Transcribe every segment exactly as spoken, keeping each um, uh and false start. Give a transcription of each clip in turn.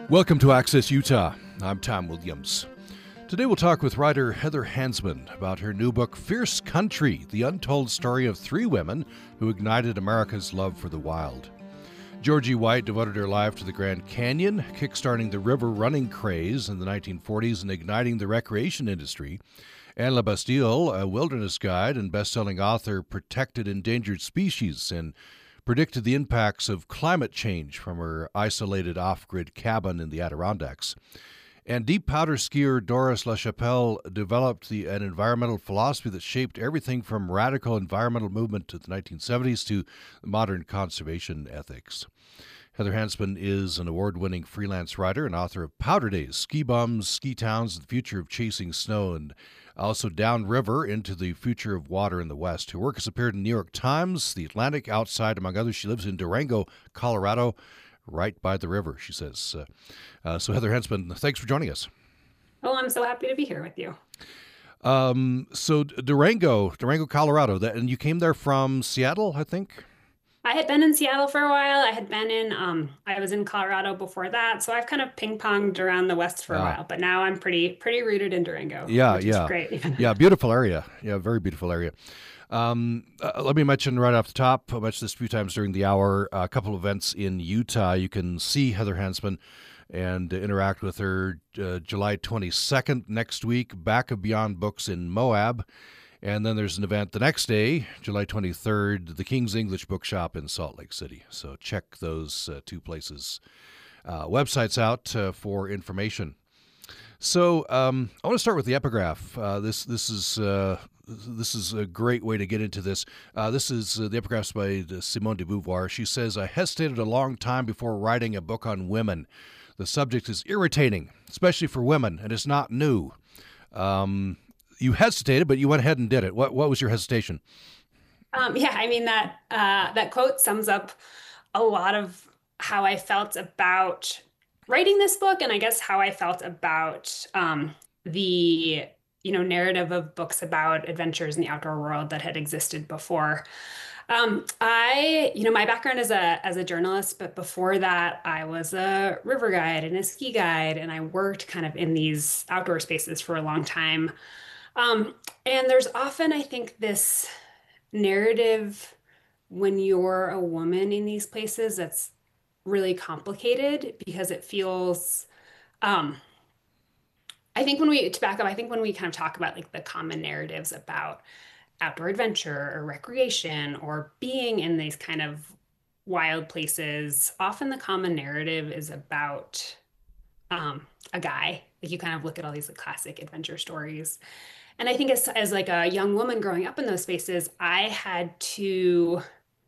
Welcome to Access Utah. I'm Tom Williams. Today we'll talk with writer Heather Hansman about her new book, Fierce Country, the untold story of three women who ignited America's love for the wild. Georgie White devoted her life to the Grand Canyon, kickstarting the river running craze in the nineteen forties and igniting the recreation industry. Anne Labastille, a wilderness guide and best-selling author, protected endangered species and predicted the impacts of climate change from her isolated off-grid cabin in the Adirondacks. And deep powder skier Doris LaChapelle developed the, an environmental philosophy that shaped everything from radical environmental movement to the nineteen seventies to modern conservation ethics. Heather Hansman is an award-winning freelance writer and author of Powder Days, Ski Bums, Ski Towns, and the Future of Chasing Snow, and also Downriver into the Future of Water in the West. Her work has appeared in New York Times, The Atlantic, Outside, among others. She lives in Durango, Colorado, right by the river, she says. Uh, uh, so Heather Hansman, thanks for joining us. Oh, I'm so happy to be here with you. Um, so Durango, Durango, Colorado, that, and you came there from Seattle, I think? I had been in Seattle for a while. I had been in, um, I was in Colorado before that. So I've kind of ping-ponged around the West for a Ah. while, but now I'm pretty, pretty rooted in Durango. Yeah, which yeah. is great. Yeah, beautiful area. Yeah, very beautiful area. Um, uh, let me mention right off the top, I mentioned this a few times during the hour, a couple of events in Utah. You can see Heather Hansman and interact with her uh, July twenty-second next week, Back of Beyond Books in Moab. And then there's an event the next day, July twenty-third, the King's English Bookshop in Salt Lake City. So check those uh, two places, uh, websites out uh, for information. So um, I want to start with the epigraph. Uh, this this is uh, this is a great way to get into this. Uh, this is uh, the epigraphs by Simone de Beauvoir. She says, "I hesitated a long time before writing a book on women. The subject is irritating, especially for women, and it's not new." Um, you hesitated, but you went ahead and did it. What what was your hesitation? Um, yeah, I mean, that, uh, that quote sums up a lot of how I felt about writing this book, and I guess how I felt about um, the, you know, narrative of books about adventures in the outdoor world that had existed before. Um, I, you know, my background is a as a journalist, but before that, I was a river guide and a ski guide, and I worked kind of in these outdoor spaces for a long time. Um, and there's often, I think, this narrative when you're a woman in these places that's really complicated because it feels, um, I think when we, to back up, I think when we kind of talk about like the common narratives about outdoor adventure or recreation or being in these kind of wild places, often the common narrative is about um, a guy. Like you kind of look at all these like, classic adventure stories. And I think as, as like a young woman growing up in those spaces, I had to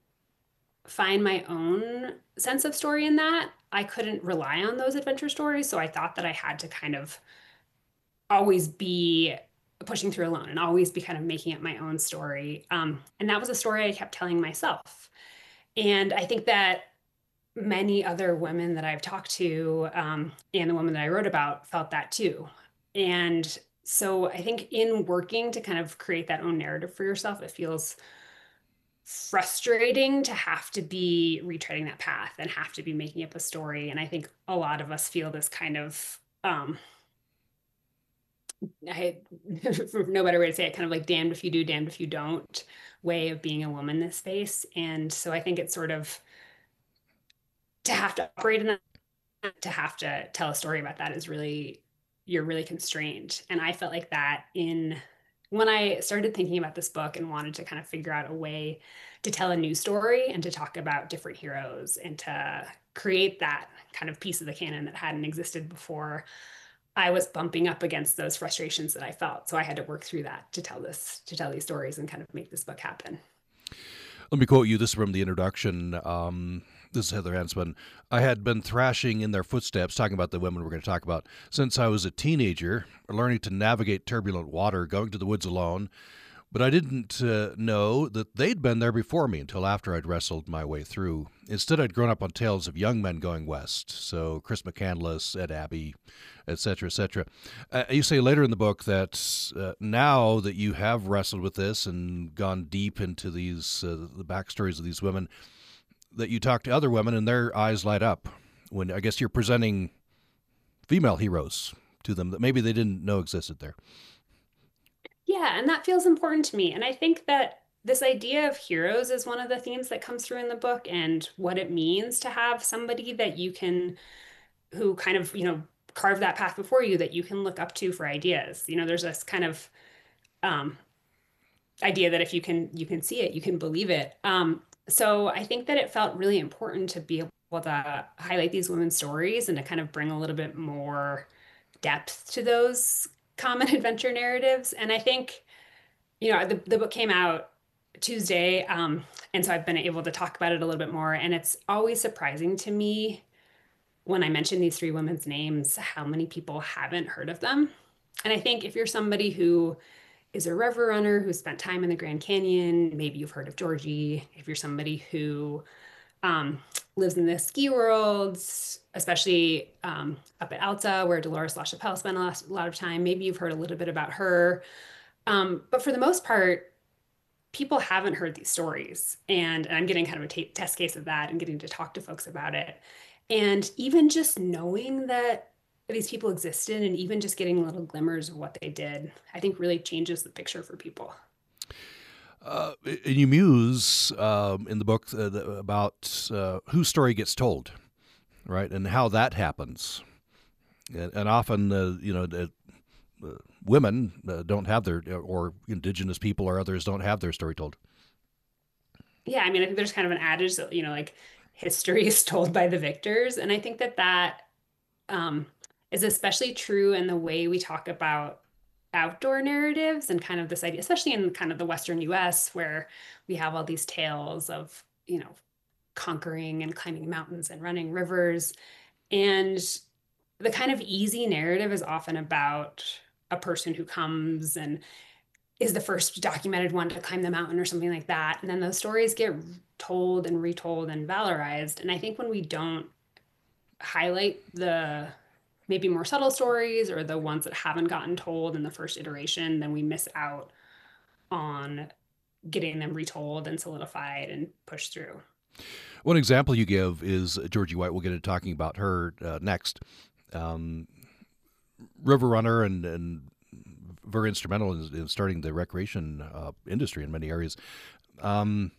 find my own sense of story in that. I couldn't rely on those adventure stories. So I thought that I had to kind of always be pushing through alone and always be kind of making up my own story. Um, and that was a story I kept telling myself. And I think that many other women that I've talked to um, and the woman that I wrote about felt that too. And so I think in working to kind of create that own narrative for yourself, it feels frustrating to have to be retreading that path and have to be making up a story. And I think a lot of us feel this kind of, um, I, for no better way to say it, kind of like damned if you do, damned if you don't way of being a woman in this space. And so I think it's sort of to have to operate in that, to have to tell a story about that is really, you're really constrained. And I felt like that in when I started thinking about this book and wanted to kind of figure out a way to tell a new story and to talk about different heroes and to create that kind of piece of the canon that hadn't existed before, I was bumping up against those frustrations that I felt. So I had to work through that to tell this, to tell these stories and kind of make this book happen. Let me quote you. This is from the introduction. Um, this is Heather Hansman. "I had been thrashing in their footsteps," talking about the women we're going to talk about, "since I was a teenager, learning to navigate turbulent water, going to the woods alone. But I didn't uh, know that they'd been there before me until after I'd wrestled my way through. Instead, I'd grown up on tales of young men going west. So Chris McCandless, Ed Abbey, et cetera, et cetera. Uh, you say later in the book that uh, now that you have wrestled with this and gone deep into these uh, the backstories of these women, that you talk to other women and their eyes light up when I guess you're presenting female heroes to them that maybe they didn't know existed there. Yeah, and that feels important to me. And I think that this idea of heroes is one of the themes that comes through in the book and what it means to have somebody that you can, who kind of, you know, carve that path before you that you can look up to for ideas. You know, there's this kind of um, idea that if you can you can see it, you can believe it. Um, so I think that it felt really important to be able to highlight these women's stories and to kind of bring a little bit more depth to those common adventure narratives. And I think, you know, the, the book came out Tuesday, um, and so I've been able to talk about it a little bit more. And it's always surprising to me when I mention these three women's names, how many people haven't heard of them. And I think if you're somebody who is a river runner who spent time in the Grand Canyon, maybe you've heard of Georgie. If you're somebody who um, lives in the ski worlds, especially um, up at Alta, where Dolores LaChapelle spent a lot, a lot of time, maybe you've heard a little bit about her. Um, but for the most part, people haven't heard these stories. And, and I'm getting kind of a t- test case of that and getting to talk to folks about it. And even just knowing that these people existed and even just getting little glimmers of what they did, I think really changes the picture for people. Uh, and you muse um, in the book uh, the, about uh, whose story gets told, right, and how that happens. And, and often, uh, you know, the, uh, women uh, don't have their, or indigenous people or others don't have their story told. Yeah, I mean, I think there's kind of an adage that, you know, like history is told by the victors. And I think that that um, is especially true in the way we talk about outdoor narratives and kind of this idea, especially in kind of the Western U S, where we have all these tales of, you know, conquering and climbing mountains and running rivers. And the kind of easy narrative is often about a person who comes and is the first documented one to climb the mountain or something like that. And then those stories get told and retold and valorized. And I think when we don't highlight the maybe more subtle stories or the ones that haven't gotten told in the first iteration, then we miss out on getting them retold and solidified and pushed through. One example you give is Georgie White. We'll get into talking about her uh, next. Um, river runner and, and very instrumental in, in starting the recreation uh, industry in many areas. Um,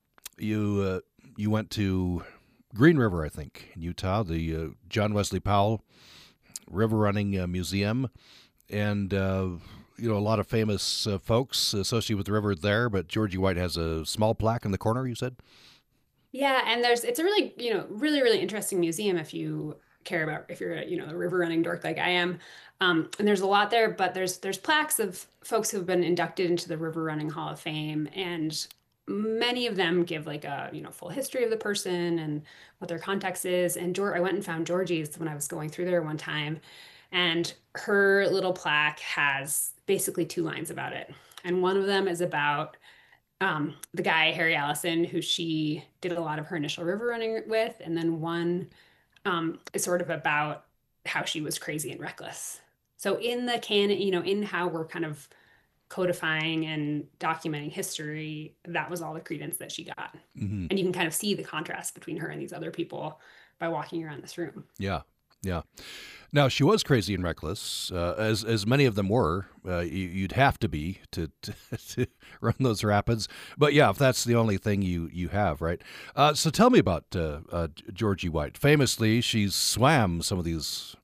you uh, you went to Green River, I think, in Utah, the uh, John Wesley Powell River Running uh, Museum, and uh, you know, a lot of famous uh, folks associated with the river there. But Georgie White has a small plaque in the corner, you said? Yeah, and there's it's a really, you know, really, really interesting museum if you care about, if you're a, you know, a river running dork like I am. Um, and there's a lot there, but there's there's plaques of folks who have been inducted into the River Running Hall of Fame, and many of them give like a, you know, full history of the person and what their context is. And George, I went and found Georgie's when I was going through there one time, and her little plaque has basically two lines about it. And one of them is about um, the guy, Harry Allison, who she did a lot of her initial river running with. And then one um, is sort of about how she was crazy and reckless. So in the canon, you know, in how we're kind of codifying and documenting history, that was all the credence that she got. Mm-hmm. And you can kind of see the contrast between her and these other people by walking around this room. Yeah, yeah. Now, she was crazy and reckless, uh, as as many of them were. Uh, you, you'd have to be to, to to run those rapids. But yeah, if that's the only thing you, you have, right? Uh, so tell me about uh, uh, Georgie White. Famously, she swam some of these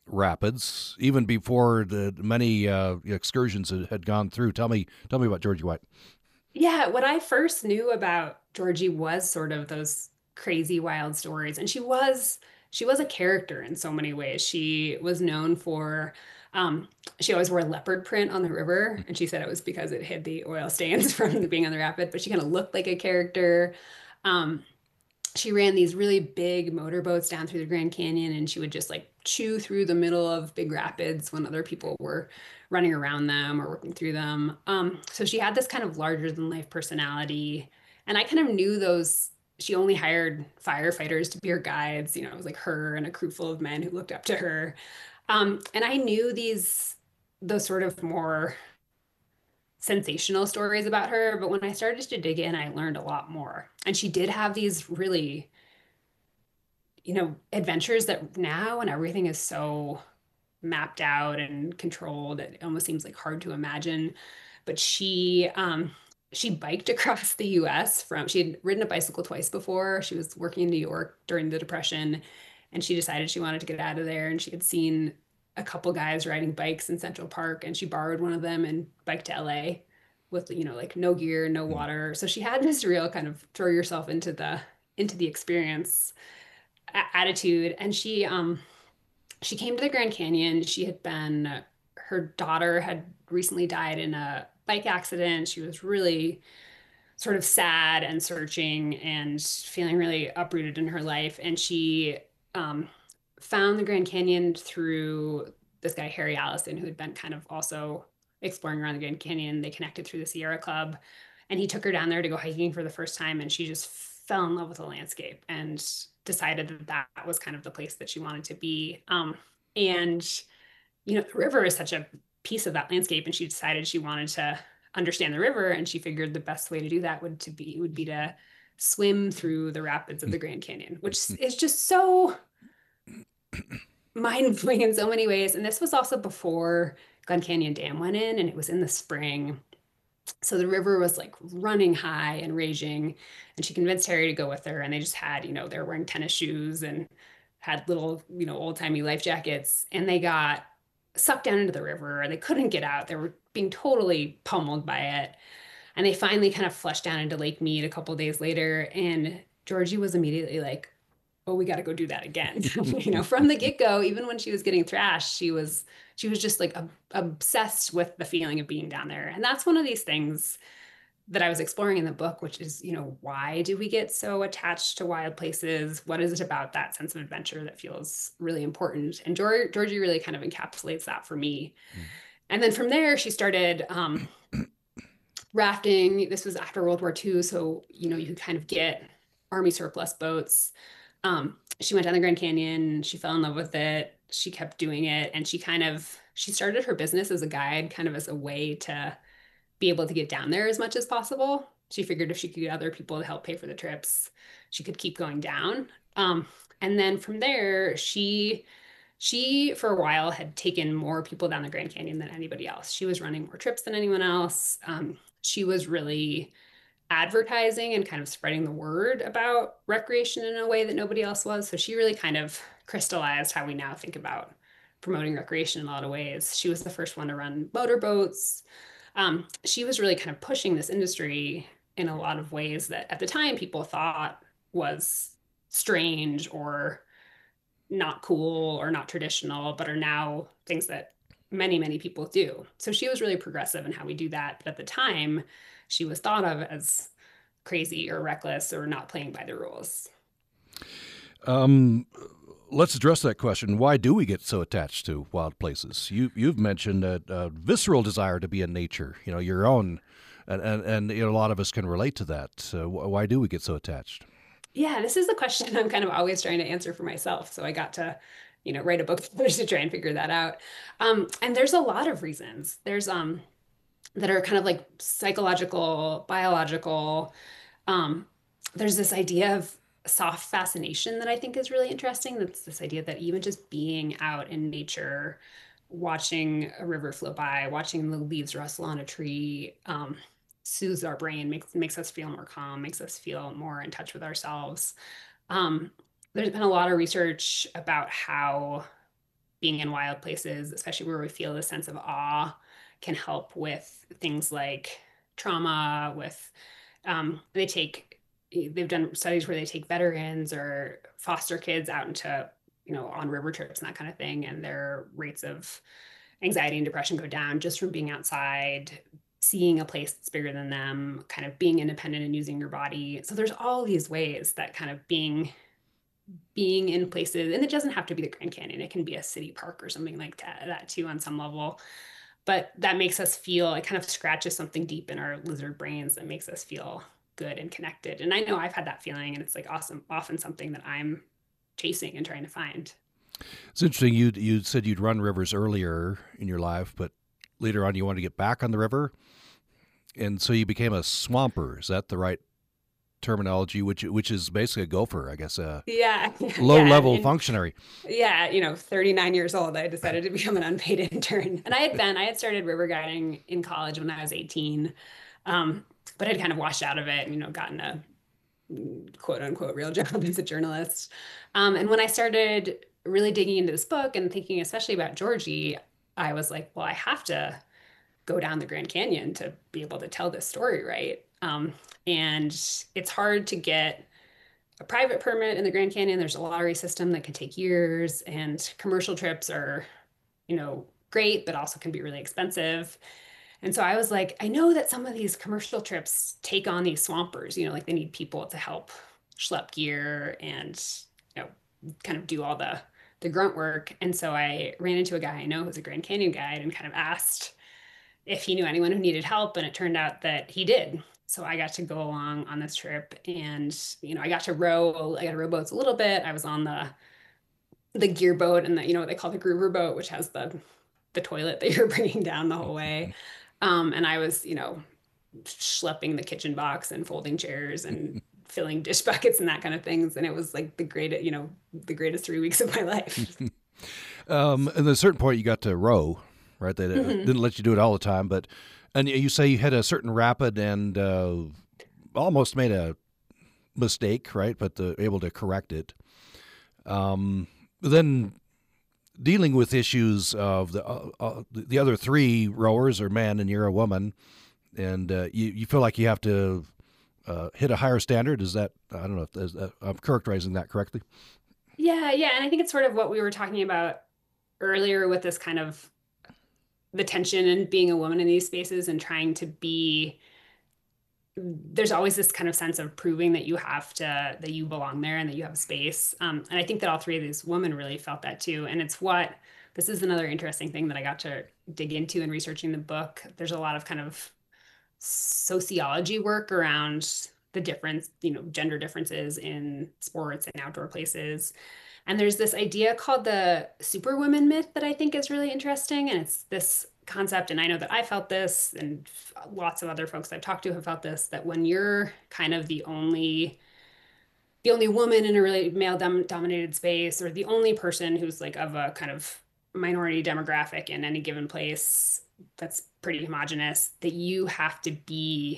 rapids even before the many uh, excursions had gone through. Tell me, tell me about Georgie White. Yeah, what I first knew about Georgie was sort of those crazy, wild stories, and she was she was a character in so many ways. She was known for um, she always wore leopard print on the river, and she said it was because it hid the oil stains from being on the rapid. But she kind of looked like a character. Um, she ran these really big motorboats down through the Grand Canyon, and she would just like chew through the middle of big rapids when other people were running around them or working through them. Um, so she had this kind of larger than life personality. And I kind of knew those, she only hired firefighters to be her guides. You know, it was like her and a crew full of men who looked up to her. Um, and I knew these, those sort of more sensational stories about her. But when I started to dig in, I learned a lot more. And she did have these really, you know, adventures that now when everything is so mapped out and controlled. It almost seems like hard to imagine. But she um, she biked across the U S from, she had ridden a bicycle twice before. She was working in New York during the Depression, and she decided she wanted to get out of there. And she had seen a couple guys riding bikes in Central Park, and she borrowed one of them and biked to L A with, you know, like no gear, no water. So she had this real kind of throw yourself into the into the experience a- attitude. And she um she came to the Grand Canyon. She had been, her daughter had recently died in a bike accident. She was really sort of sad and searching and feeling really uprooted in her life. And she um, found the Grand Canyon through this guy, Harry Allison, who had been kind of also exploring around the Grand Canyon. They connected through the Sierra Club, and he took her down there to go hiking for the first time. And she just fell in love with the landscape and decided that that was kind of the place that she wanted to be. Um, and, you know, the river is such a piece of that landscape, and she decided she wanted to understand the river, and she figured the best way to do that would to be would be to swim through the rapids of the Grand Canyon, which is just so mind-blowing in so many ways. And this was also before Glen Canyon Dam went in, and it was in the spring. So the river was like running high and raging, and she convinced Harry to go with her, and they just had, you know, they were wearing tennis shoes and had little, you know, old-timey life jackets, and they got sucked down into the river. They couldn't get out. They were being totally pummeled by it. And they finally kind of flushed down into Lake Mead a couple of days later. And Georgie was immediately like, oh, we got to go do that again. You know, from the get-go, even when she was getting thrashed, she was she was just like ob- obsessed with the feeling of being down there. And that's one of these things that I was exploring in the book, which is, you know, why do we get so attached to wild places? What is it about that sense of adventure that feels really important? And Georgie, Georgie really kind of encapsulates that for me. Mm. And then from there, she started um, rafting. This was after World War Two. So, you know, you could kind of get Army surplus boats. Um, she went down the Grand Canyon. She fell in love with it. She kept doing it. And she kind of, she started her business as a guide, kind of as a way to be able to get down there as much as possible. She figured if she could get other people to help pay for the trips, she could keep going down. Um, and then from there, she, she for a while had taken more people down the Grand Canyon than anybody else. She was running more trips than anyone else. Um, she was really advertising and kind of spreading the word about recreation in a way that nobody else was. So she really kind of crystallized how we now think about promoting recreation in a lot of ways. She was the first one to run motorboats. Um, she was really kind of pushing this industry in a lot of ways that at the time people thought was strange or not cool or not traditional, but are now things that many, many people do. So she was really progressive in how we do that. But at the time, she was thought of as crazy or reckless or not playing by the rules. Um, let's address that question. Why do we get so attached to wild places? You, you've mentioned a, a visceral desire to be in nature, you know, your own, and, and, and you know, a lot of us can relate to that. Uh, why do we get so attached? Yeah, this is the question I'm kind of always trying to answer for myself. So I got to, you know, write a book to try and figure that out. Um, and there's a lot of reasons. There's um that are kind of like psychological, biological. Um, there's this idea of soft fascination that I think is really interesting. That's this idea that even just being out in nature, watching a river flow by, watching the leaves rustle on a tree, um, soothes our brain, makes makes us feel more calm, makes us feel more in touch with ourselves. Um, there's been a lot of research about how being in wild places, especially where we feel this sense of awe, can help with things like trauma. With um, they take they've done studies where they take veterans or foster kids out into, you know, on river trips and that kind of thing, and their rates of anxiety and depression go down just from being outside, seeing a place that's bigger than them, kind of being independent and using your body. So there's all these ways that kind of being being in places, and it doesn't have to be the Grand Canyon, it can be a city park or something like that, that too on some level. But that makes us feel, it kind of scratches something deep in our lizard brains that makes us feel good and connected. And I know I've had that feeling, and it's like awesome, often something that I'm chasing and trying to find. It's interesting. You you said you'd run rivers earlier in your life, but later on you wanted to get back on the river, and so you became a swamper. Is that the right terminology, which which is basically a gopher, I guess, a Yeah, low yeah, and, level and functionary. yeah, you know, thirty-nine years old, I decided to become an unpaid intern. And I had been, I had started river guiding in college when I was eighteen, um, but I'd kind of washed out of it, and, you know, gotten a quote unquote real job as a journalist. Um, and when I started really digging into this book and thinking especially about Georgie, I was like, well, I have to go down the Grand Canyon to be able to tell this story right. Um, and it's hard to get a private permit in the Grand Canyon. There's a lottery system that can take years, and commercial trips are, you know, great, but also can be really expensive. And so I was like, I know that some of these commercial trips take on these swampers, you know, like they need people to help schlep gear and, you know, kind of do all the the grunt work. And so I ran into a guy I know who's a Grand Canyon guide and kind of asked if he knew anyone who needed help, and it turned out that he did. So I got to go along on this trip, and, you know, I got to row, I got to row boats a little bit. I was on the the gear boat, and the, you know, what they call the groover boat, which has the the toilet that you're bringing down the whole way. Um, and I was, you know, schlepping the kitchen box and folding chairs and filling dish buckets and that kind of things. And it was like the greatest, you know, the greatest three weeks of my life. Um, and at a certain point, you got to row, right? They Mhm. didn't let you do it all the time, but and you say you had a certain rapid and uh, almost made a mistake, right? But uh, able to correct it. Um, then dealing with issues of the uh, uh, the other three rowers are men and you're a woman, and uh, you you feel like you have to uh, hit a higher standard. Is that I don't know if is that, I'm characterizing that correctly? Yeah, yeah. And I think it's sort of what we were talking about earlier with this kind of the tension and being a woman in these spaces and trying to be, there's always this kind of sense of proving that you have to, that you belong there and that you have a space. Um, and I think that all three of these women really felt that too. And it's what, this is another interesting thing that I got to dig into in researching the book. There's a lot of kind of sociology work around the difference, you know, gender differences in sports and outdoor places. And there's this idea called the superwoman myth that I think is really interesting. And it's this concept, and I know that I felt this, and lots of other folks I've talked to have felt this, that when you're kind of the only the only woman in a really male dom dominated space, or the only person who's like of a kind of minority demographic in any given place that's pretty homogenous, that you have to be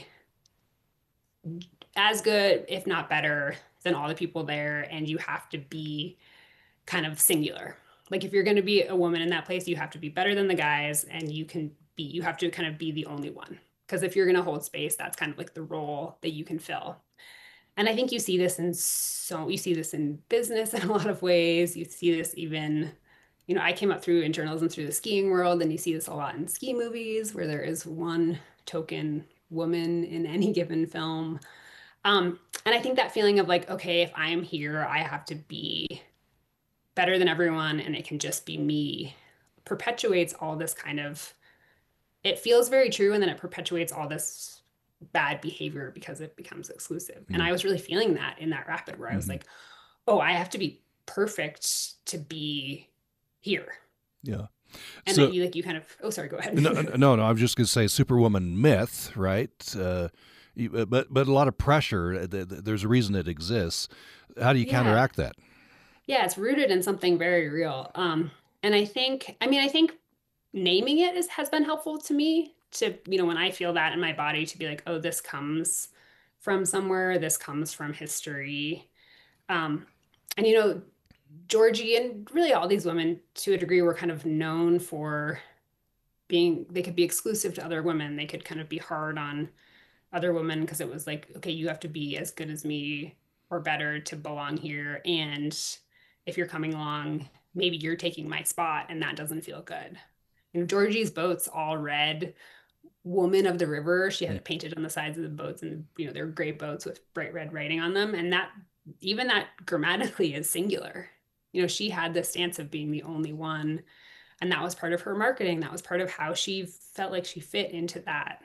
as good, if not better, than all the people there, and you have to be kind of singular. Like if you're going to be a woman in that place, you have to be better than the guys, and you can be, you have to kind of be the only one. Because if you're going to hold space, that's kind of like the role that you can fill. And I think you see this in so, you see this in business in a lot of ways. You see this even, you know, I came up through in journalism through the skiing world, and you see this a lot in ski movies where there is one token woman in any given film. Um, and I think that feeling of like, okay, if I am here, I have to be better than everyone and it can just be me, perpetuates all this kind of, it feels very true, and then it perpetuates all this bad behavior because it becomes exclusive. And Mm-hmm. I was really feeling that in that rapid where I was Mm-hmm. like, oh, I have to be perfect to be here. Yeah. And that So you like you kind of, oh, sorry, go no, ahead. no, no. I was just going to say superwoman myth, right? Uh, you- uh, but but a lot of pressure. uh, th- th- There's a reason it exists. How do you Yeah. counteract that? Yeah, it's rooted in something very real. Um, and I think, I mean, I think naming it is, has been helpful to me to, you know, when I feel that in my body to be like, oh, this comes from somewhere, this comes from history. Um, and, you know, Georgie and really all these women to a degree were kind of known for being, they could be exclusive to other women. They could kind of be hard on other women because it was like, okay, you have to be as good as me or better to belong here. And if you're coming along, maybe you're taking my spot, and that doesn't feel good. You know, Georgie's boats all read Woman of the River. She had it painted on the sides of the boats, and you know, they're great boats with bright red writing on them. And that, even that grammatically is singular. You know, she had this stance of being the only one. And that was part of her marketing. That was part of how she felt like she fit into that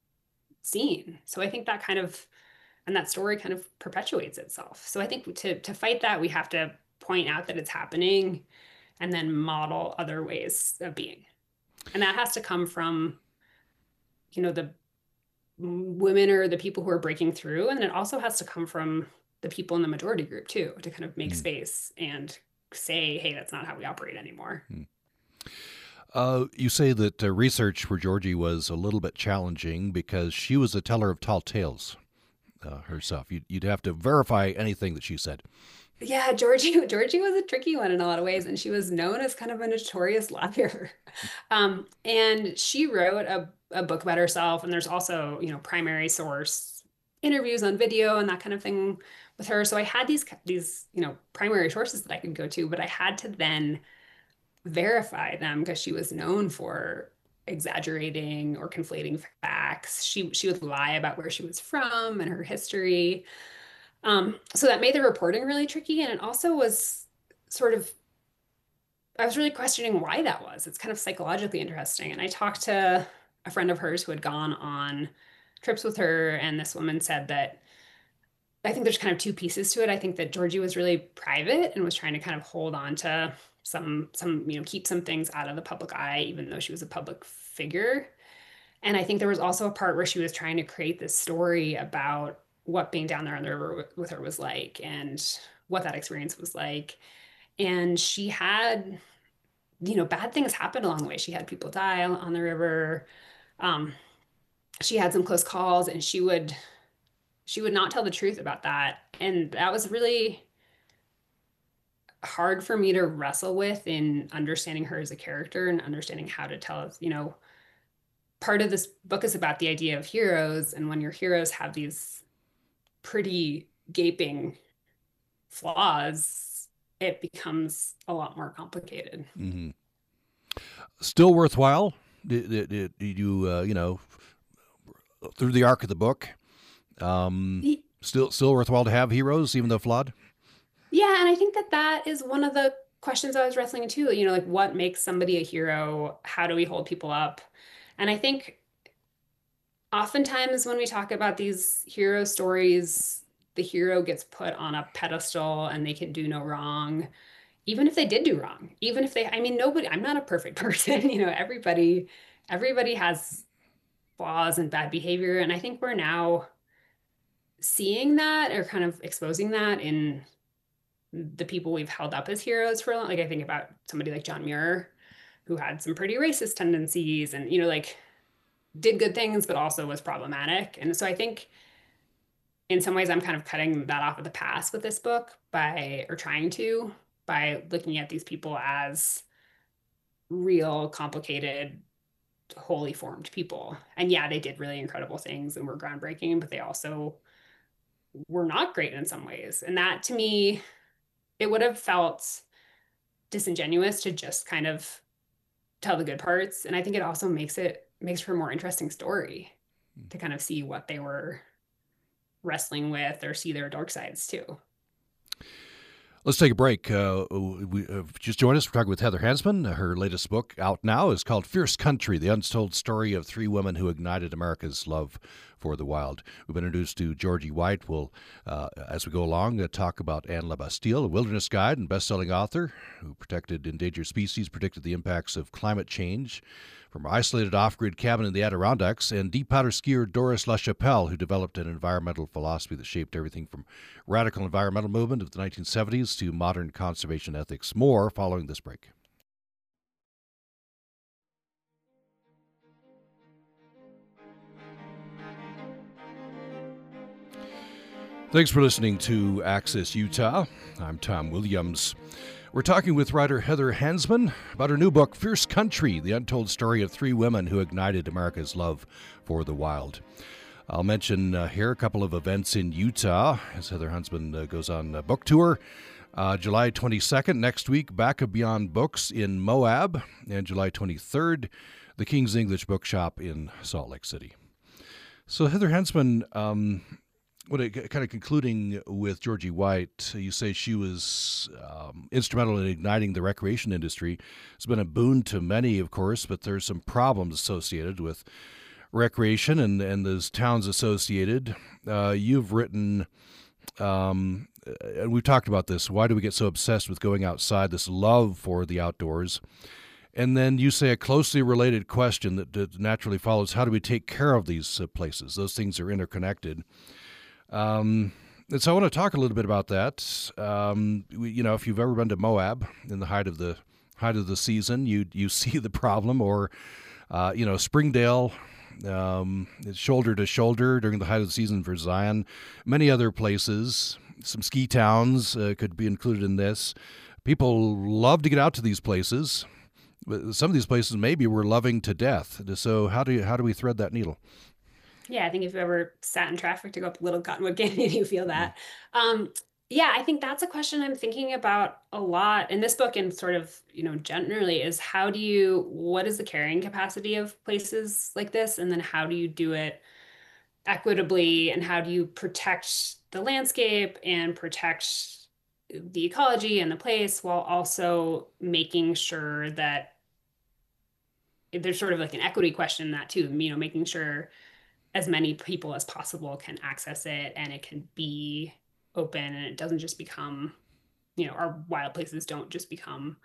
scene. So I think that kind of, and that story kind of perpetuates itself. So I think to to fight that, we have to point out that it's happening and then model other ways of being. And that has to come from, you know, the women are the people who are breaking through. And it also has to come from the people in the majority group too, to kind of make mm. space and say, hey, that's not how we operate anymore. Mm. Uh, you say that uh, research for Georgie was a little bit challenging because she was a teller of tall tales uh, herself. You'd, you'd have to verify anything that she said. Yeah, Georgie, Georgie was a tricky one in a lot of ways, and she was known as kind of a notorious liar. Um, and she wrote a, a book about herself, and there's also, you know, primary source interviews on video and that kind of thing with her. So I had these, these, you know, primary sources that I could go to, but I had to then verify them because she was known for exaggerating or conflating facts. She, she would lie about where she was from and her history. Um, so that made the reporting really tricky. And it also was sort of, I was really questioning why that was. It's kind of psychologically interesting. And I talked to a friend of hers who had gone on trips with her. And this woman said that, I think there's kind of two pieces to it. I think that Georgie was really private and was trying to kind of hold on to some, some, you know, keep some things out of the public eye, even though she was a public figure. And I think there was also a part where she was trying to create this story about what being down there on the river with her was like and what that experience was like. And she had, you know, bad things happened along the way. She had people die on the river. Um, she had some close calls, and she would, she would not tell the truth about that. And that was really hard for me to wrestle with in understanding her as a character and understanding how to tell us, you know, part of this book is about the idea of heroes. And when your heroes have these pretty gaping flaws, it becomes a lot more complicated. Mm-hmm. Still worthwhile? Did, did, did you, uh, you know, through the arc of the book, um, he, still still worthwhile to have heroes, even though flawed? Yeah, and I think that that is one of the questions I was wrestling too. You know, like what makes somebody a hero? How do we hold people up? And I think oftentimes when we talk about these hero stories, the hero gets put on a pedestal and they can do no wrong, even if they did do wrong, even if they, I mean, nobody, I'm not a perfect person, you know, everybody, everybody has flaws and bad behavior. And I think we're now seeing that or kind of exposing that in the people we've held up as heroes for a long, like I think about somebody like John Muir, who had some pretty racist tendencies and, you know, like did good things, but also was problematic. And so I think in some ways I'm kind of cutting that off at the pass with this book by, or trying to, by looking at these people as real, complicated, wholly formed people. And yeah, they did really incredible things and were groundbreaking, but they also were not great in some ways. And that to me, it would have felt disingenuous to just kind of tell the good parts. And I think it also makes it makes for a more interesting story to kind of see what they were wrestling with or see their dark sides too. Let's take a break. Uh, we uh, just joined us. We're talking with Heather Hansman. Her latest book out now is called Fierce Country, the untold story of three women who ignited America's love for the wild. We've been introduced to Georgie White. We'll, uh, as we go along, uh, talk about Anne LaBastille, a wilderness guide and best-selling author who protected endangered species, predicted the impacts of climate change from her isolated off-grid cabin in the Adirondacks, and deep powder skier Doris LaChapelle, who developed an environmental philosophy that shaped everything from radical environmental movement of the nineteen seventies to modern conservation ethics. More following this break. Thanks for listening to Access Utah. I'm Tom Williams. We're talking with writer Heather Hansman about her new book, Fierce Country, the untold story of three women who ignited America's love for the wild. I'll mention uh, here a couple of events in Utah as Heather Hansman uh, goes on a book tour. Uh, July twenty-second, next week, Back of Beyond Books in Moab, and July twenty-third, the King's English Bookshop in Salt Lake City. So Heather Hansman, um, What kind of concluding with Georgie White, you say she was um, instrumental in igniting the recreation industry. It's been a boon to many, of course, but there's some problems associated with recreation and, and those towns associated. Uh, you've written, um, and we've talked about this, why do we get so obsessed with going outside, this love for the outdoors? And then you say a closely related question that, that naturally follows: how do we take care of these uh, places? Those things are interconnected. Um, and so I want to talk a little bit about that. Um, we, you know, if you've ever been to Moab in the height of the height of the season, you you see the problem. Or uh, you know, Springdale, um, shoulder to shoulder during the height of the season for Zion. Many other places, some ski towns uh, could be included in this. People love to get out to these places. Some of these places maybe we're loving to death. So how do you, how do we thread that needle? Yeah, I think if you've ever sat in traffic to go up Little Cottonwood Canyon, you feel Mm. that. Um, yeah, I think that's a question I'm thinking about a lot in this book and sort of, you know, generally is how do you, what is the carrying capacity of places like this? And then how do you do it equitably? And how do you protect the landscape and protect the ecology and the place while also making sure that there's sort of like an equity question in that too, you know, making sure as many people as possible can access it and it can be open and it doesn't just become, you know, our wild places don't just become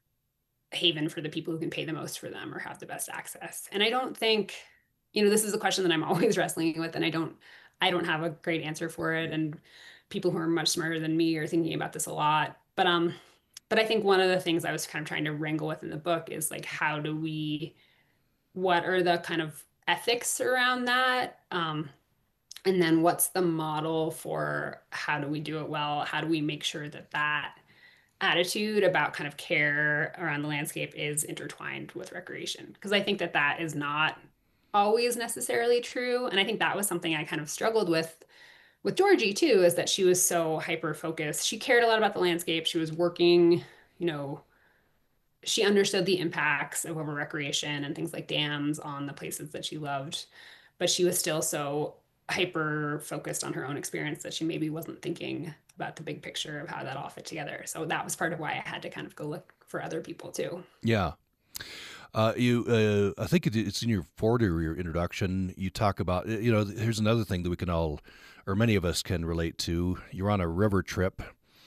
a haven for the people who can pay the most for them or have the best access. And I don't think, you know, this is a question that I'm always wrestling with and I don't I don't have a great answer for it. And people who are much smarter than me are thinking about this a lot. But um, but I think one of the things I was kind of trying to wrangle with in the book is like how do we what are the kind of ethics around that? Um, and then what's the model for how do we do it well? How do we make sure that that attitude about kind of care around the landscape is intertwined with recreation? Because I think that that is not always necessarily true. And I think that was something I kind of struggled with with Georgie too, is that she was so hyper focused. She cared a lot about the landscape. She was working, you know, she understood the impacts of over recreation and things like dams on the places that she loved, but she was still so hyper focused on her own experience that she maybe wasn't thinking about the big picture of how that all fit together. So that was part of why I had to kind of go look for other people too. Yeah. Uh, you, uh, I think it's in your foreword or your introduction. You talk about, you know, here's another thing that we can all, or many of us can relate to. You're on a river trip,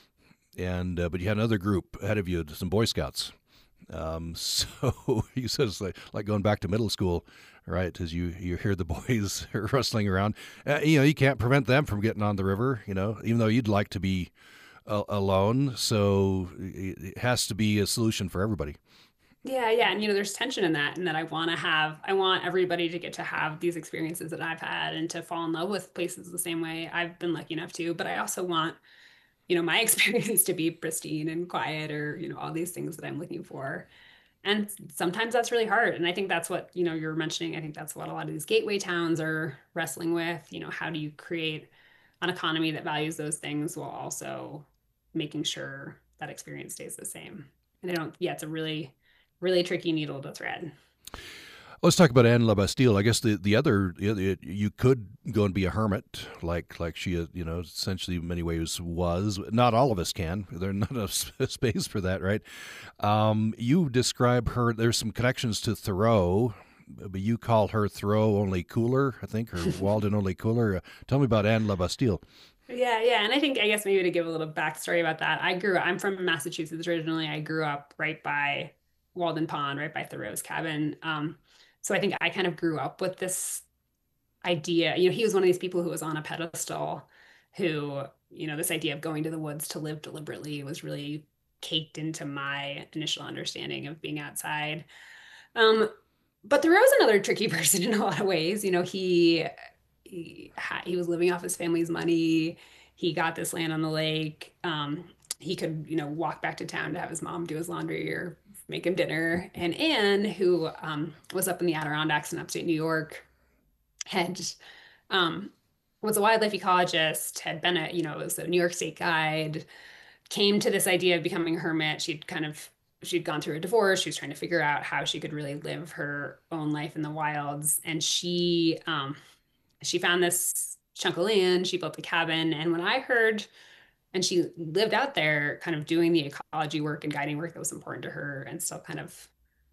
and uh, but you had another group ahead of you, some Boy Scouts. Um, so you said it's like, like going back to middle school, right? As you, you hear the boys rustling around. Uh, you know, you can't prevent them from getting on the river, you know, even though you'd like to be uh, alone. So it has to be a solution for everybody. Yeah, yeah. And you know, there's tension in that, and that I want to have, I want everybody to get to have these experiences that I've had and to fall in love with places the same way I've been lucky enough to. But I also want, you know, my experience to be pristine and quiet or, you know, all these things that I'm looking for. And sometimes that's really hard. And I think that's what, you know, you're mentioning. I think that's what a lot of these gateway towns are wrestling with. You know, how do you create an economy that values those things while also making sure that experience stays the same? And I don't, yeah, it's a really, really tricky needle to thread. Let's talk about Anne Labastille. I guess the the other you could go and be a hermit, like like she you know essentially in many ways was. Not all of us can. There's not enough space for that, right? Um, you describe her. There's some connections to Thoreau, but you call her Thoreau only cooler, I think, or Walden only cooler. Uh, tell me about Anne Labastille. Yeah, yeah. And I think, I guess maybe to give a little backstory about that, I grew, I'm from Massachusetts originally. I grew up right by Walden Pond, right by Thoreau's cabin. Um, so I think I kind of grew up with this idea. You know, he was one of these people who was on a pedestal, who, you know, this idea of going to the woods to live deliberately was really caked into my initial understanding of being outside. Um, but Thoreau's another tricky person in a lot of ways. You know, he he ha- he was living off his family's money. He got this land on the lake. Um, he could, you know, walk back to town to have his mom do his laundry or make him dinner. And Anne, who um, was up in the Adirondacks in upstate New York, had um, was a wildlife ecologist, had been a, you know, was a New York State guide, came to this idea of becoming a hermit. She'd kind of she'd gone through a divorce. She was trying to figure out how she could really live her own life in the wilds. And she um, she found this chunk of land. She built a cabin. And when I heard, and she lived out there, kind of doing the ecology work and guiding work that was important to her, and still kind of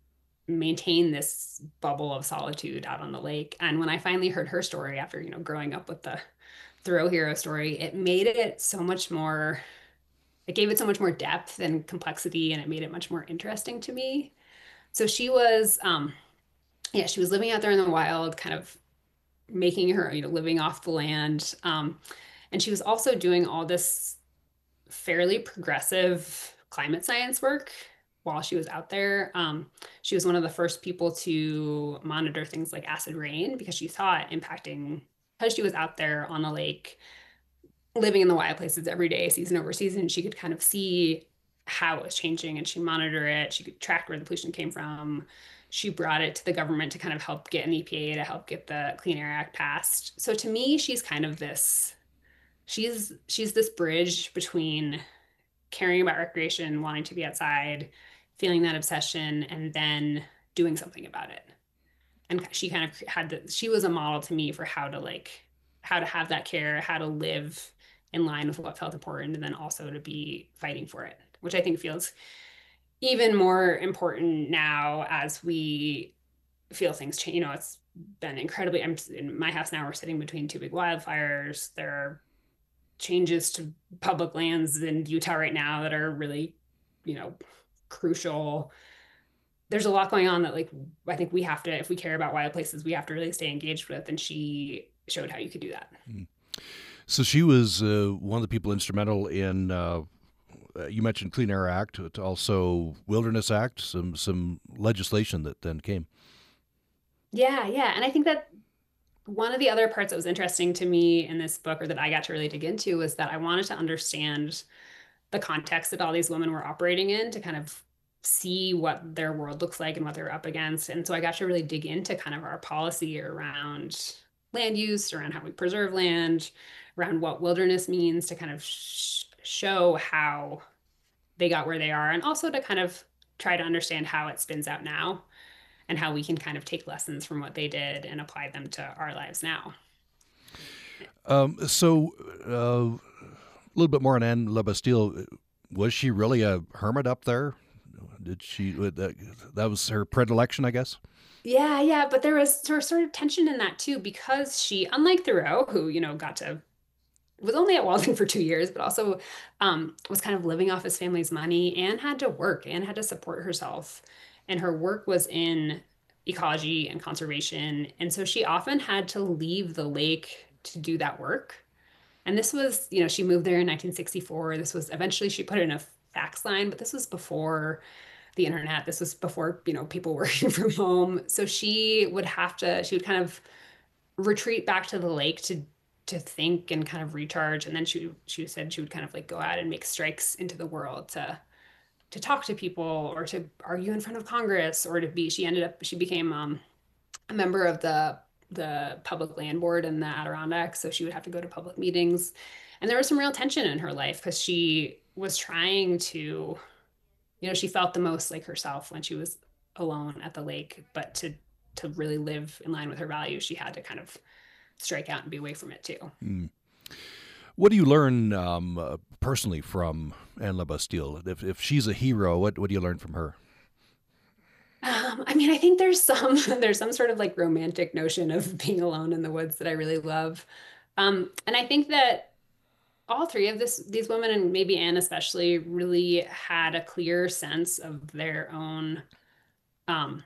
maintain this bubble of solitude out on the lake. And when I finally heard her story after, you know, growing up with the Thoreau hero story, it made it so much more, it gave it so much more depth and complexity, and it made it much more interesting to me. So she was, um, yeah, she was living out there in the wild, kind of making her, you know, living off the land. Um, and she was also doing all this fairly progressive climate science work while she was out there. Um, she was one of the first people to monitor things like acid rain because she saw it impacting, because she was out there on the lake, living in the wild places every day, season over season. She could kind of see how it was changing and she monitored it. She could track where the pollution came from. She brought it to the government to kind of help get an E P A to help get the Clean Air Act passed. So to me, she's kind of this, she's she's this bridge between caring about recreation, wanting to be outside, feeling that obsession, and then doing something about it. And she kind of had the, she was a model to me for how to like, how to have that care, how to live in line with what felt important, and then also to be fighting for it, which I think feels even more important now as we feel things change. You know, it's been incredibly, I'm in my house now, we're sitting between two big wildfires. There are changes to public lands in Utah right now that are really, you know, crucial. There's a lot going on that like I think we have to, if we care about wild places, we have to really stay engaged with. And she showed how you could do that. So she was uh, one of the people instrumental in. Uh, you mentioned Clean Air Act, also Wilderness Act, some some legislation that then came. Yeah, yeah, and I think that one of the other parts that was interesting to me in this book, or that I got to really dig into, was that I wanted to understand the context that all these women were operating in to kind of see what their world looks like and what they're up against. And so I got to really dig into kind of our policy around land use, around how we preserve land, around what wilderness means, to kind of sh show how they got where they are, and also to kind of try to understand how it spins out now and how we can kind of take lessons from what they did and apply them to our lives now. Um, so, uh, a little bit more on Anne Labastille. Was she really a hermit up there? Did she? That, that was her predilection, I guess. Yeah, yeah, but there was sort of, sort of tension in that too, because she, unlike Thoreau, who, you know, got to, was only at Walden for two years, but also um, was kind of living off his family's money and had to work and had to support herself. And her work was in ecology and conservation. And so she often had to leave the lake to do that work. And this was, you know, she moved there in nineteen sixty-four. This was eventually she put in a fax line, but this was before the internet. This was before, you know, people working from home. So she would have to, she would kind of retreat back to the lake to to think and kind of recharge. And then she she said she would kind of like go out and make strikes into the world to to talk to people or to argue in front of Congress or to be, she ended up, she became um, a member of the the public land board in the Adirondacks. So she would have to go to public meetings. And there was some real tension in her life because she was trying to, you know, she felt the most like herself when she was alone at the lake, but to to really live in line with her values, she had to kind of strike out and be away from it too. Mm. What do you learn um, uh, personally from Anne Labastille? If, if she's a hero, what, what do you learn from her? Um, I mean, I think there's some there's some sort of like romantic notion of being alone in the woods that I really love. Um, and I think that all three of this these women, and maybe Anne especially, really had a clear sense of their own um,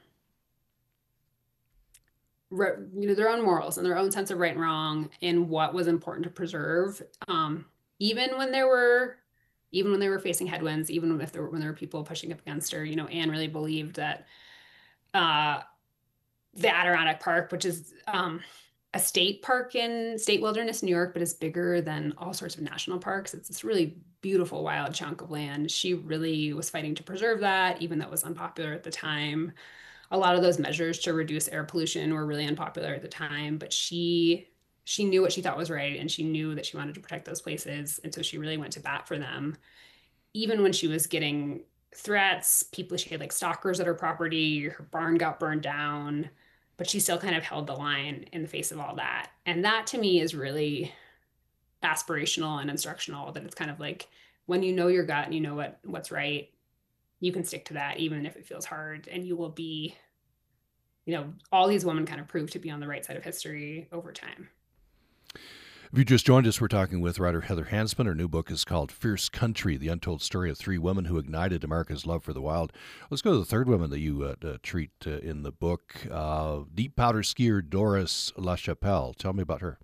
you know, their own morals and their own sense of right and wrong and what was important to preserve. Um, even when there were, even when they were facing headwinds, even if there were, when there were people pushing up against her, you know, Anne really believed that uh, the Adirondack Park, which is um, a state park in state wilderness, New York, but is bigger than all sorts of national parks. It's this really beautiful wild chunk of land. She really was fighting to preserve that, even though it was unpopular at the time. A lot of those measures to reduce air pollution were really unpopular at the time, but she she knew what she thought was right, and she knew that she wanted to protect those places, and so she really went to bat for them. Even when she was getting threats, people, she had like stalkers at her property, her barn got burned down, but she still kind of held the line in the face of all that. And that to me is really aspirational and instructional, that it's kind of like when you know your gut and you know what what's right, you can stick to that even if it feels hard, and you will be, you know, all these women kind of prove to be on the right side of history over time. If you just joined us, we're talking with writer Heather Hansman. Her new book is called Fierce Country, the untold story of three women who ignited America's love for the wild. Let's go to the third woman that you uh, uh, treat uh, in the book, uh, deep powder skier Doris LaChapelle. Tell me about her.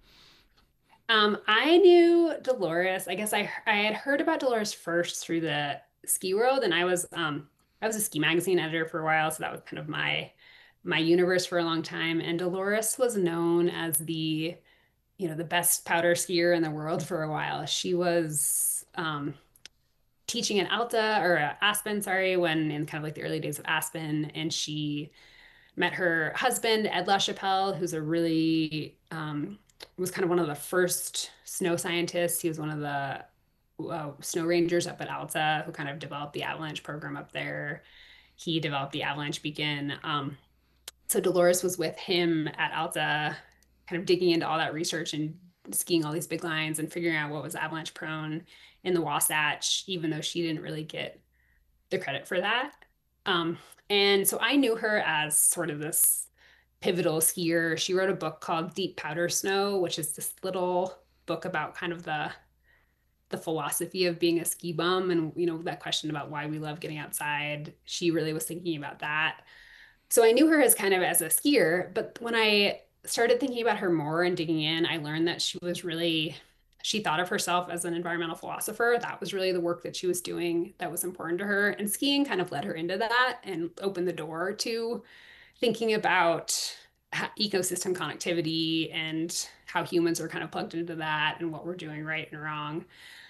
Um, I knew Dolores. I guess I I had heard about Dolores first through the ski world, and I was um I was a ski magazine editor for a while, so that was kind of my my universe for a long time. And Dolores was known as the, you know, the best powder skier in the world for a while. She was um teaching at Alta or uh, Aspen, sorry, when in kind of like the early days of Aspen, and she met her husband, Ed LaChapelle, who's a really um, was kind of one of the first snow scientists. He was one of the uh, snow rangers up at Alta who kind of developed the avalanche program up there. He developed the avalanche beacon. Um, so Dolores was with him at Alta, kind of digging into all that research and skiing all these big lines and figuring out what was avalanche prone in the Wasatch, even though she didn't really get the credit for that. Um, and so I knew her as sort of this pivotal skier. She wrote a book called Deep Powder Snow, which is this little book about kind of the the philosophy of being a ski bum and you know that question about why we love getting outside. She really was thinking about that. So I knew her as kind of as a skier, but when I started thinking about her more and digging in, I learned that she was really, she thought of herself as an environmental philosopher. That was really the work that she was doing that was important to her. And skiing kind of led her into that and opened the door to thinking about ecosystem connectivity and how humans are kind of plugged into that and what we're doing right and wrong.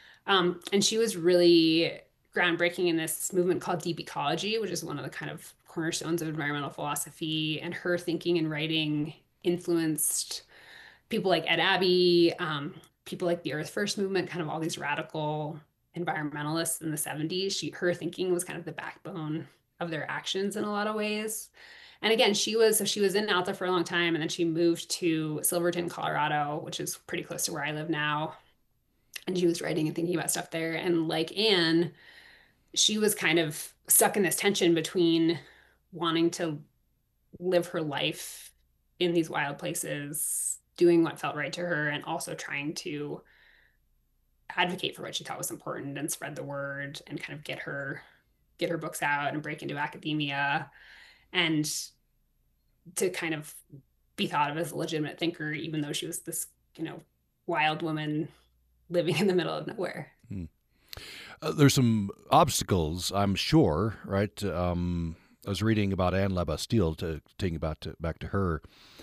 Um, and she was really groundbreaking in this movement called deep ecology, which is one of the kind of cornerstones of environmental philosophy. And her thinking and writing influenced people like Ed Abbey, um, people like the Earth First movement, kind of all these radical environmentalists in the seventies. She, her thinking was kind of the backbone of their actions in a lot of ways. And again, she was so she was in Alta for a long time, and then she moved to Silverton, Colorado, which is pretty close to where I live now. And she was writing and thinking about stuff there. And like Anne, she was kind of stuck in this tension between wanting to live her life in these wild places, doing what felt right to her, and also trying to advocate for what she thought was important and spread the word and kind of get her get her books out and break into academia and to kind of be thought of as a legitimate thinker, even though she was this, you know, wild woman living in the middle of nowhere. Hmm. Uh, there's some obstacles, I'm sure, right? Um, I was reading about Anne Labastille, to, taking about to, back to her.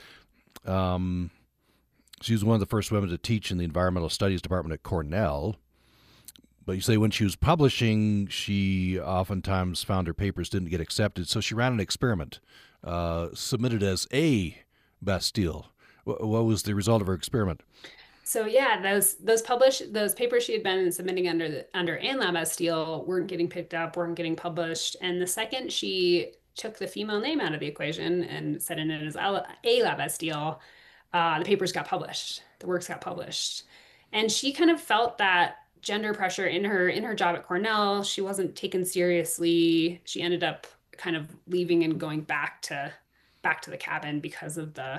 Um, she was one of the first women to teach in the environmental studies department at Cornell. But you say when she was publishing, she oftentimes found her papers didn't get accepted, so she ran an experiment, uh, submitted as a Bastille. W- what was the result of her experiment? So yeah, those those published those papers she had been submitting under the under Anne Labastille weren't getting picked up, weren't getting published. And the second she took the female name out of the equation and set in it as A Labastille, uh, the papers got published, the works got published. And she kind of felt that gender pressure in her in her job at Cornell. She wasn't taken seriously. She ended up kind of leaving and going back to back to the cabin because of the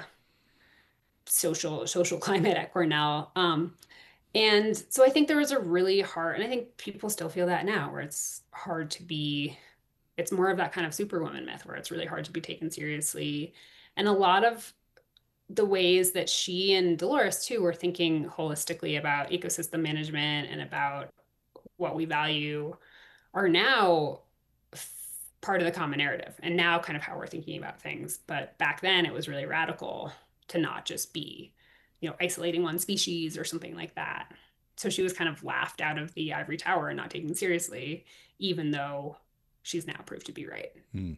social social climate at Cornell. Um, and so I think there was a really hard, and I think people still feel that now, where it's hard to be, it's more of that kind of superwoman myth where it's really hard to be taken seriously. And a lot of the ways that she and Dolores too were thinking holistically about ecosystem management and about what we value are now part of the common narrative and now kind of how we're thinking about things. But back then it was really radical to not just be, you know, isolating one species or something like that. So she was kind of laughed out of the ivory tower and not taken seriously, even though she's now proved to be right. Hmm.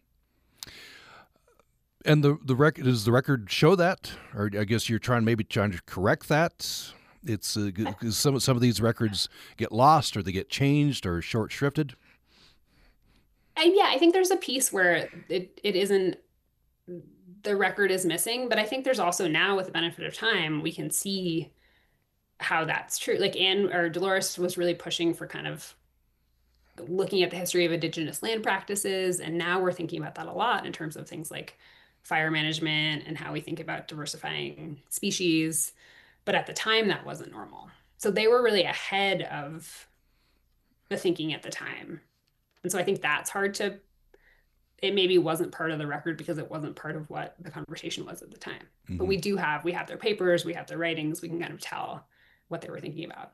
And the the record, does the record show that, or I guess you're trying maybe trying to correct that? It's uh, some some of these records get lost, or they get changed, or short shrifted. And yeah, I think there's a piece where it it isn't, the record is missing, but I think there's also now, with the benefit of time, we can see how that's true. Like Anne or Dolores was really pushing for kind of looking at the history of indigenous land practices, and now we're thinking about that a lot in terms of things like fire management and how we think about diversifying species. But at the time, that wasn't normal. So they were really ahead of the thinking at the time. And so I think that's hard to, it maybe wasn't part of the record because it wasn't part of what the conversation was at the time. Mm-hmm. But we do have, we have their papers, we have their writings, we can kind of tell what they were thinking about.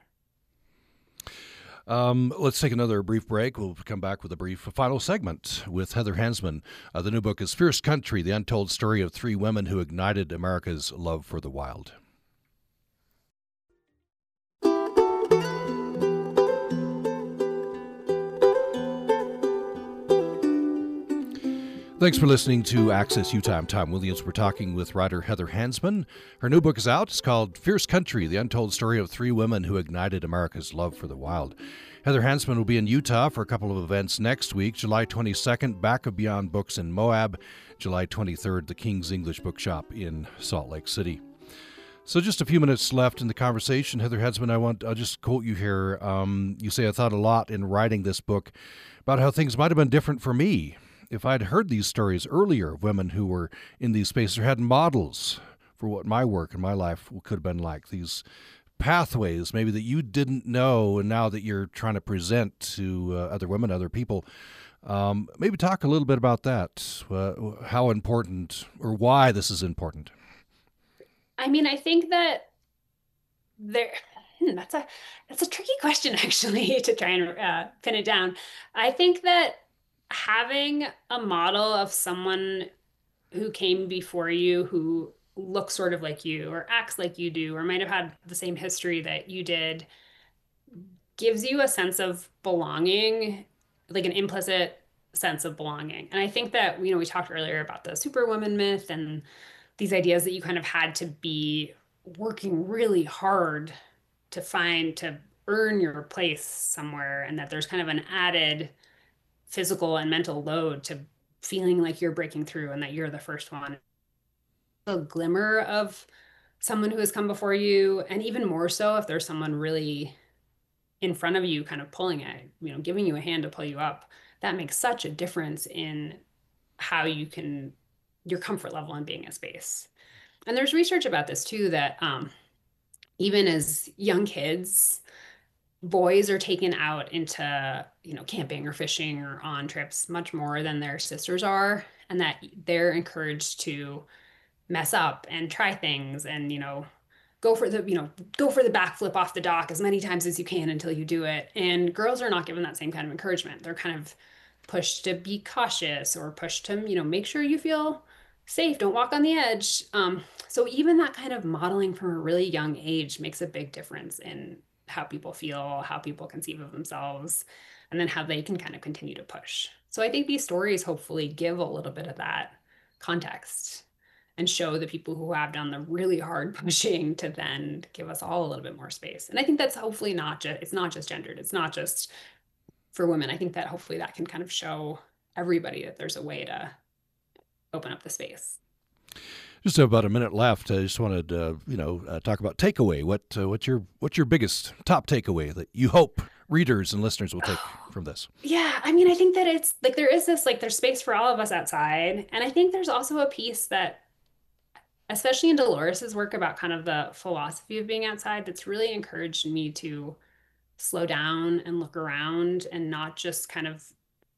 Um, let's take another brief break. We'll come back with a brief final segment with Heather Hansman. Uh, the new book is Fierce Country, the untold story of three women who ignited America's love for the wild. Thanks for listening to Access Utah. I'm Tom Williams. We're talking with writer Heather Hansman. Her new book is out. It's called Fierce Country, the untold story of three women who ignited America's love for the wild. Heather Hansman will be in Utah for a couple of events next week. July twenty-second, Back of Beyond Books in Moab. July twenty-third, the King's English Bookshop in Salt Lake City. So just a few minutes left in the conversation. Heather Hansman, I want, I'll just quote you here. Um, you say, I thought a lot in writing this book about how things might have been different for me if I'd heard these stories earlier of women who were in these spaces or had models for what my work and my life could have been like, these pathways maybe that you didn't know and now that you're trying to present to uh, other women, other people. Um, maybe talk a little bit about that, uh, how important or why this is important. I mean, I think that there... Hmm, that's a that's a tricky question, actually, to try and uh, pin it down. I think that having a model of someone who came before you who looks sort of like you or acts like you do or might have had the same history that you did gives you a sense of belonging, like an implicit sense of belonging. And I think that, you know, we talked earlier about the superwoman myth and these ideas that you kind of had to be working really hard to find, to earn your place somewhere, and that there's kind of an added physical and mental load to feeling like you're breaking through and that you're the first one. A glimmer of someone who has come before you, and even more so if there's someone really in front of you kind of pulling it, you know, giving you a hand to pull you up, that makes such a difference in how you can, your comfort level in being in space. And there's research about this too, that um, even as young kids, boys are taken out into, you know, camping or fishing or on trips much more than their sisters are, and that they're encouraged to mess up and try things and, you know, go for the, you know, go for the backflip off the dock as many times as you can until you do it. And girls are not given that same kind of encouragement. They're kind of pushed to be cautious or pushed to, you know, make sure you feel safe, don't walk on the edge. Um, so even that kind of modeling from a really young age makes a big difference in how people feel, how people conceive of themselves, and then how they can kind of continue to push. So I think these stories hopefully give a little bit of that context and show the people who have done the really hard pushing to then give us all a little bit more space. And I think that's hopefully not just, it's not just gendered. It's not just for women. I think that hopefully that can kind of show everybody that there's a way to open up the space. Just have about a minute left. I just wanted to, uh, you know, uh, talk about takeaway. What uh, what's your what's your biggest top takeaway that you hope readers and listeners will take from this? Yeah, I mean, I think that it's like there is this, like there's space for all of us outside, and I think there's also a piece that, especially in Dolores's work about kind of the philosophy of being outside, that's really encouraged me to slow down and look around and not just kind of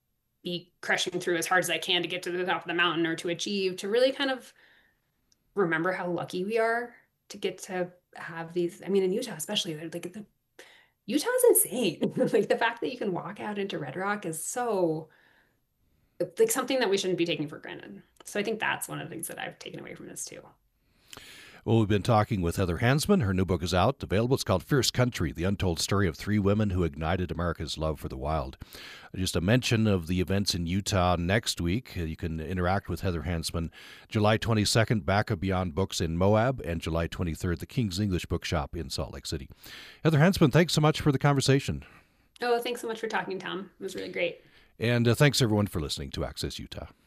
be crushing through as hard as I can to get to the top of the mountain or to achieve, to really kind of remember how lucky we are to get to have these. I mean, in Utah, especially, like the Utah's insane. Like the fact that you can walk out into Red Rock is so like something that we shouldn't be taking for granted. So I think that's one of the things that I've taken away from this too. Well, we've been talking with Heather Hansman. Her new book is out, available. It's called Fierce Country, the untold story of three women who ignited America's love for the wild. Just a mention of the events in Utah next week. You can interact with Heather Hansman. July twenty-second, Back of Beyond Books in Moab, and July twenty-third, the King's English Bookshop in Salt Lake City. Heather Hansman, thanks so much for the conversation. Oh, thanks so much for talking, Tom. It was really great. And uh, thanks, everyone, for listening to Access Utah.